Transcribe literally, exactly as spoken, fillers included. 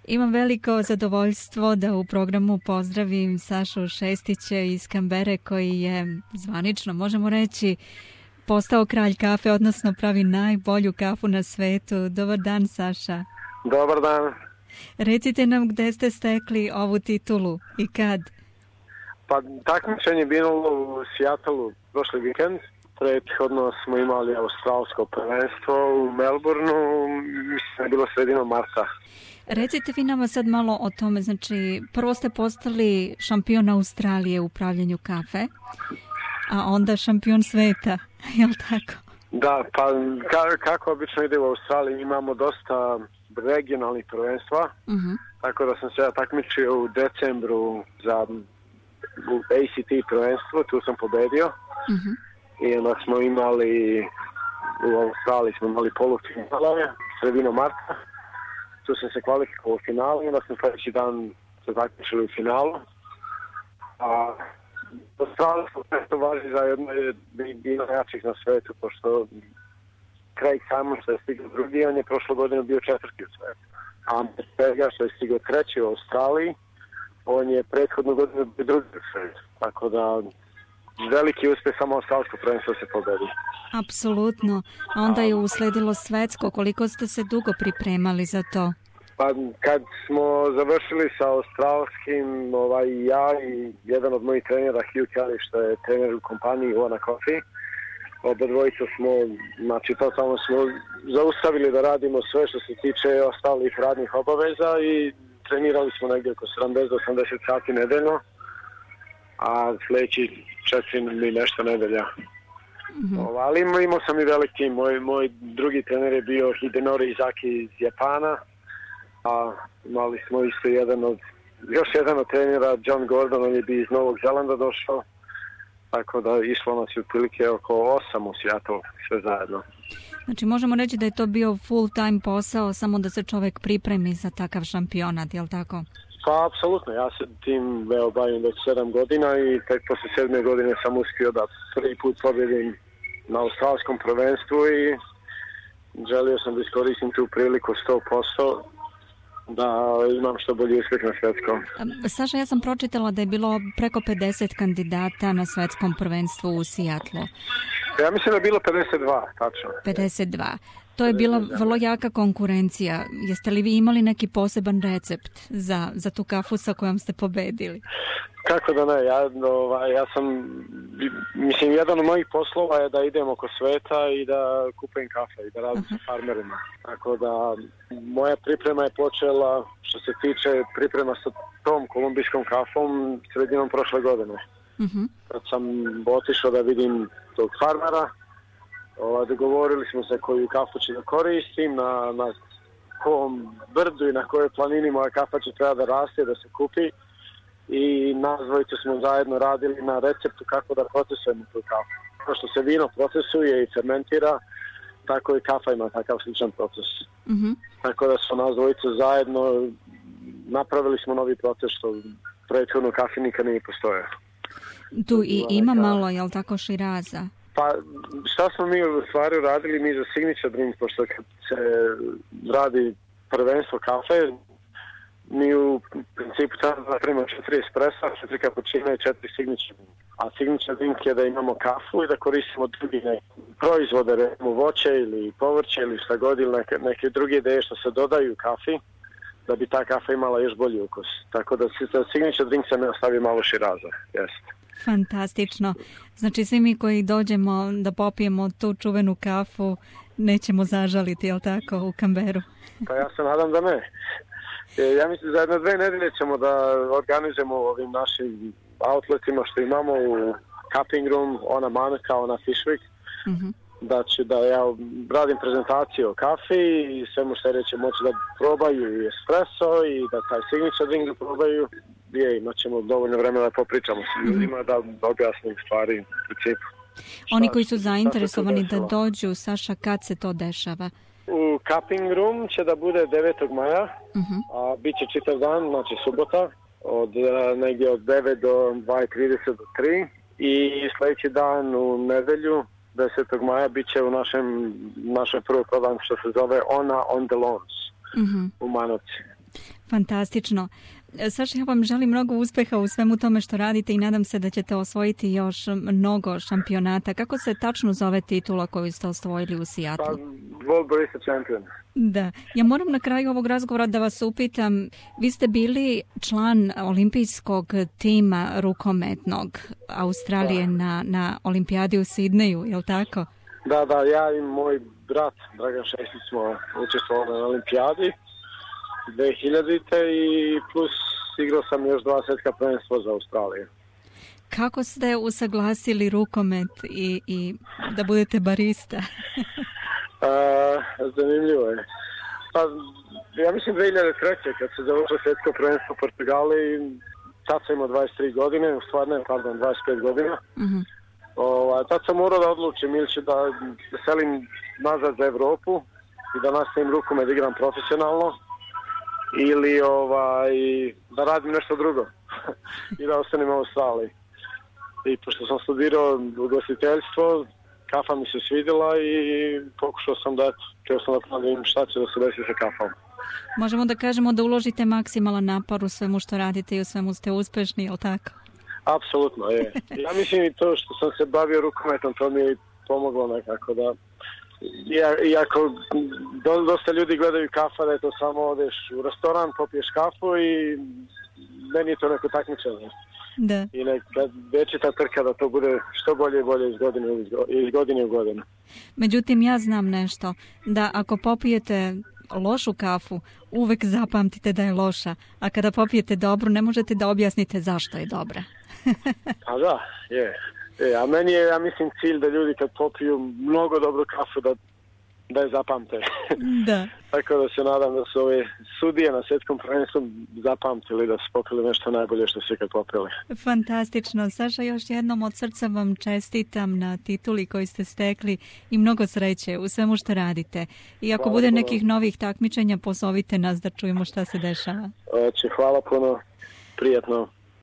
Imam veliko zadovoljstvo da u programu pozdravim Sašu Šestića iz Kambere koji je zvanično, možemo reći, postao kralj kafe, odnosno pravi najbolju kafu na svetu. Dobar dan, Saša. Dobar dan. Recite nam gde ste stekli ovu titulu i kad? Pa takmičenje je bilo u Seattlu prošli vikend. Prethodno smo imali australsko prvenstvo u Melbourneu, mislim da je bilo sredinom marta. Recite vi nama sad malo o tome, znači prvo ste postali šampion Australije u upravljanju kafe, a onda šampion sveta, je li tako? Da, pa ka, kako obično ide u Australiji, imamo dosta regionalnih prvenstva, uh-huh. Tako da sam se ja takmičio u decembru za u A C T prvenstvo, tu sam pobedio. Uh-huh. I onda smo imali, u Australiji smo imali polufinale, sredinom marta. Tu sam se kvalifikovao u finalu i onda smo sljedeći dan se takmičili u finalu. A australijsko prvenstvo važi za jedno je bilo najjačih na svetu, pošto Craig Simon što je stigao drugi, on je prošlo godine bio četvrti u svetu. A Berger što je stigao treći u Australiji, on je prethodnu godinu bio drugi u svetu. Tako da veliki uspjeh, samo australijsko prvenstvo se pobedi. Apsolutno. A onda je usledilo svetsko. Koliko ste se dugo pripremali za to? Pa kad smo završili sa australskim, ovaj, ja i jedan od mojih trenera, Hugh Kelly, što je trener u kompaniji Ona Coffee, oba dvojica smo, znači totalno smo zaustavili da radimo sve što se tiče ostalih radnih obaveza i trenirali smo negdje oko sedamdeset do osamdeset sati nedeljno, a sljedeći četiri ili nešto nedelja. Mm-hmm. O, ali imao sam i velik tim. Moj, moj drugi trener je bio Hidenori Izaki iz Japana, a imali smo isto jedan od, još jedan od trenera, John Gordon, on je bio iz Novog Zelanda došao, tako da išlo nas u prilike oko osam u Seattle, sve zajedno. Znači možemo reći da je to bio full time posao, samo da se čovjek pripremi za takav šampionat, je li tako? Pa, apsolutno. Ja se tim veo bavim već sedam godina i tek posle sedme godine sam uspio da prvi put pobjedim na australskom prvenstvu i želio sam da iskoristim tu priliku sto posto da imam što bolji uspjeh na svjetskom. Saša, ja sam pročitala da je bilo preko pedeset kandidata na svjetskom prvenstvu u Seattlu. Ja mislim da je bilo pedeset dva, tačno. pedeset dva. To je bila vrlo jaka konkurencija. Jeste li vi imali neki poseban recept za, za tu kafu sa kojom ste pobedili? Kako da ne, ja, ovaj, ja sam, mislim, jedan od mojih poslova je da idem oko sveta i da kupujem kafe i da radim sa farmerima. Tako da moja priprema je počela, što se tiče priprema sa tom kolumbijskom kafom, sredinom prošle godine. Uh-huh. Kad sam otišao da vidim tog farmera, O, dogovorili smo se koju kafu će da koristim, na, na kom brdu i na kojoj planini moja kafa će treba da raste, da se kupi i nas dvojice smo zajedno radili na receptu kako da procesujemo tu kafu. Kao što se vino procesuje i fermentira, tako i kafa ima takav sličan proces. Mm-hmm. Tako da smo nas dvojice zajedno napravili smo novi proces što prethodno kafi nikad nije postojao. Tu i ima malo, jel tako, širaza? Pa šta smo mi u stvari radili mi za signature drink, pošto kad se radi prvenstvo kafe, mi u principu tada napravimo četiri espressa, četiri cappuccino i četiri signature drink. A signature drink je da imamo kafu i da koristimo drugi proizvode, recimo voće ili povrće ili šta god, ili neke, neke druge ideje što se dodaju kafi, da bi ta kafa imala još bolji ukus. Tako da se signature drink se ne ostavi malo širaza, jeste. Fantastično. Znači svi mi koji dođemo da popijemo tu čuvenu kafu nećemo zažaliti, jel tako, u Kamberu? Pa ja se nadam da ne. Ja mislim za jedno dve nedelje ćemo da organizujemo ovim našim outletima što imamo u Cupping Room, ona Manaka, ona Fishwick. Uh-huh. Da ću da ja radim prezentaciju o kafi i sve mušterije će moći da probaju i espresso i da taj signature drink da probaju. Je, imat ćemo dovoljno vremena da popričamo s ljudima, mm-hmm. da objasnim stvari u principu. Oni koji su zainteresovani da dođu, Saša, kad se to dešava? U Cupping Room će da bude devetog maja, mm-hmm. a bit će čitav dan, znači subota, od negdje od devet do dvadeset trideset do tri i sljedeći dan u nedelju, desetog maja, bit će u našem, našem prvoj prodavanju što se zove Ona on the Lawns, mm-hmm. u Manoci. Fantastično. Saša, ja vam želim mnogo uspeha u svemu tome što radite i nadam se da ćete osvojiti još mnogo šampionata. Kako se tačno zove titula koju ste osvojili u Seattlu? Pa, World Barista Champion. Da. Ja moram na kraju ovog razgovora da vas upitam, vi ste bili član olimpijskog tima rukometnog Australije na, na olimpijadi u Sidneju, je li tako? Da, da, ja i moj brat Dragan Šestić smo učestvovali na olimpijadi dve hiljadite i plus igrao sam još dva svjetska prvenstva za Australiju. Kako ste usaglasili rukomet i, i da budete barista? A, zanimljivo je. Pa, ja mislim dve hiljade treće kad se završilo svjetsko prvenstvo u Portugali, tad sam imao dvadeset tri godine, u stvari ne, pardon, dvadeset pet godina. Uh-huh. O, tad sam morao da odlučim ili ću da se selim nazad za Evropu i da nastavim rukomet da igram profesionalno ili ovaj, da radim nešto drugo i da ostanem u Australiji. I pošto sam studirao ugostiteljstvo, kafa mi se svidjela i pokušao sam da, htio sam da pravim šta će da se desi sa kafom. Možemo da kažemo da uložite maksimalan napor u svemu što radite i u svemu ste uspešni, je li tako? Apsolutno, je. Ja mislim i to što sam se bavio rukometom, to mi je pomoglo nekako da... Iako do, dosta ljudi gledaju kafa, da je to samo odeš u restoran, popiješ kafu i meni je to neko takmičenje. Da. I neka večita trka da to bude što bolje i bolje iz godine, iz godine u godinu. Međutim, ja znam nešto, da ako popijete lošu kafu, uvek zapamtite da je loša, a kada popijete dobru, ne možete da objasnite zašto je dobra. A da, je. E, a meni je, ja mislim, cilj da ljudi kad popiju mnogo dobru kafu, da, da je zapamte. Da. Tako da se nadam da su ove sudije na svjetskom prvenstvu zapamtili da su popili nešto najbolje što su ikad popili. Fantastično. Saša, još jednom od srca vam čestitam na tituli koji ste stekli i mnogo sreće u svemu što radite. I ako hvala bude puno. Nekih novih takmičenja, pozovite nas da čujemo šta se dešava. Oće, hvala puno. Prijetno.